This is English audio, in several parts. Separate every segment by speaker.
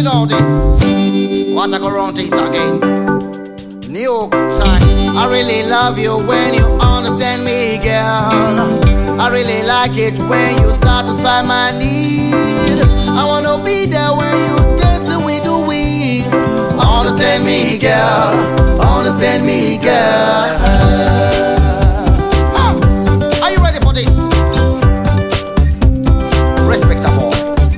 Speaker 1: know this. What I go wrong this again. New time. I really love you when you understand me, girl. I really like it when you satisfy my need. I wanna be there when you dancing with the wind. Understand me, girl. Understand me, girl. Are you ready for this? Respectable.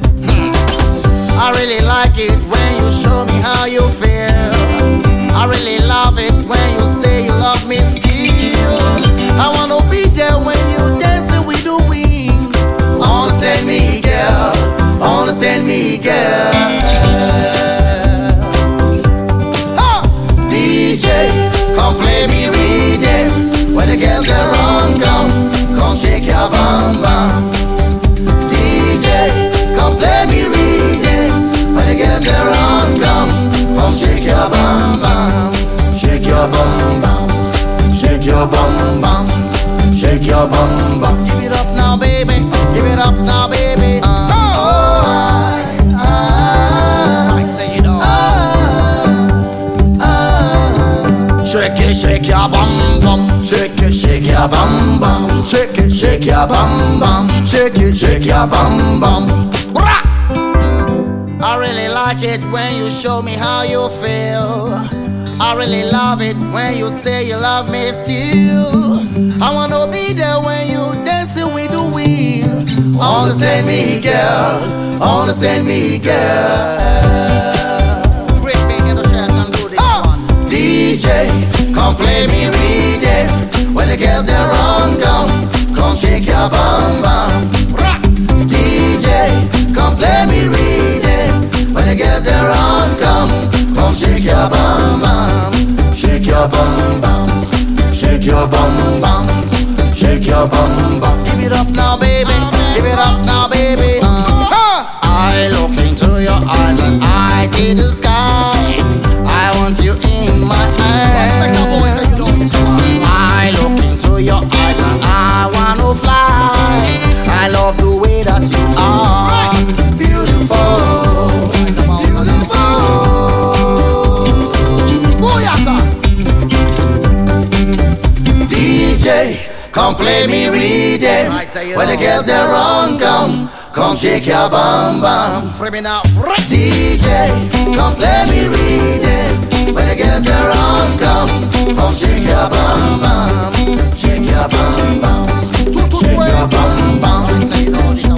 Speaker 1: I really like it when you show me how you feel. I really love it when you say you love me still. I wanna be there when you dancing with the wind. Understand me, girl. Understand me, girl. DJ, come play me rhythm. When the girls they run, come shake your bum bum. DJ, come play me rhythm. When the girls they run, come shake your bum bum. Shake your bum bum. Shake your bum bum. Shake your bum bum. Give it up now, baby. Give it up now, baby. Shake your bum bum, shake your bum bum, shake your bum bum, shake your bum bum. I really like it when you show me how you feel. I really love it when you say you love me still. I wanna be there when you dancing with the wind. Understand me, girl. Understand me, girl. Great big in the shirt and do this one. DJ, come play me rhythm. When the girls they run, come shake your bum bum. DJ, come play me rhythm. When the girls they run, come shake your bum bum. Shake your bum bum. Shake your bum bum. Shake your bum bum. Give it up now, baby. Give it up now, baby. I look into your eyes and I see the sky. I want you in my eyes. I look into your eyes and I wanna fly. I love the way that you are. Beautiful, beautiful. DJ, come play me rhythm. When the girls they run, come shake your bum bum. Free me now. DJ, come play me rhythm. When the girls they run, come shake your bum bum. Shake your bum bum. Shake your bum bum.